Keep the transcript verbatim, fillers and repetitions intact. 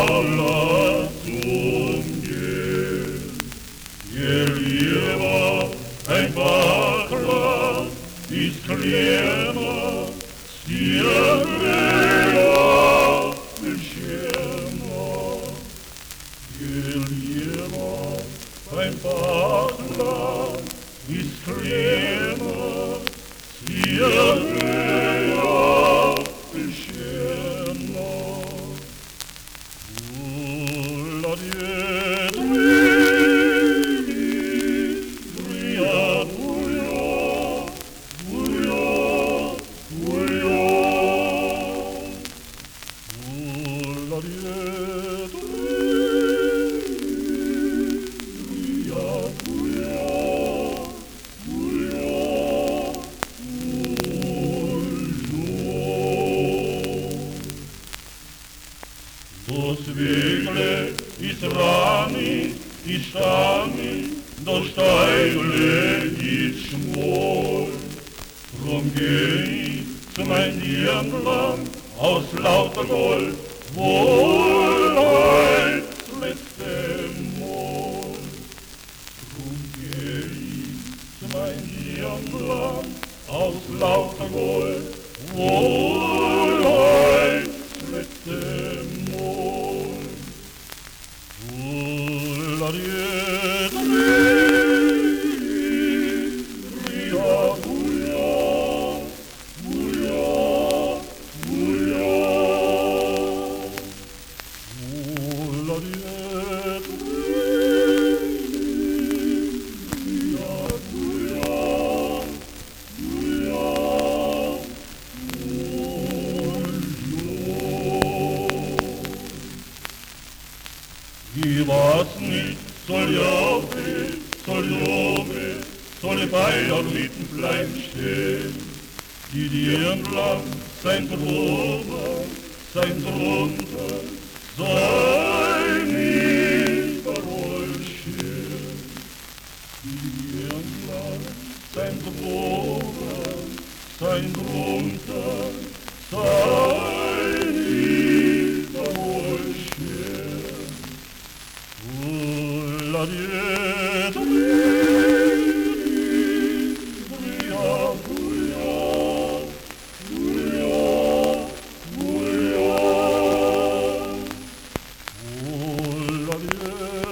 Lieber ein Bachler ist kleiner, stier mehr beschämer. Lieber ein Bachler ist kleiner, stier mehr beschämer. Ulla Do svigle is rani, is stani, do steigle is schmol. Drum geh ich zu mein Dirndl aus lauter Gold, wohl heut's letzte Mol. Drum geh ich zu mein Dirndl aus lauter Gold, wohl heut's letzte Mol. Ulla die Ria Buja, Buja, Buja. Ulla die Ria Buja, Buja, Ich weiß nicht, soll ja weh, soll ja weh, soll ich bei der Rittenflein stehen. Die Dirndl sein drüber, sein drunter, soll nicht verrollschen. Die Dirndl sein drüber, sein drunter, soll nicht verrollschen. Ulla die Buja, Buja, Buja, Buja. Ulla die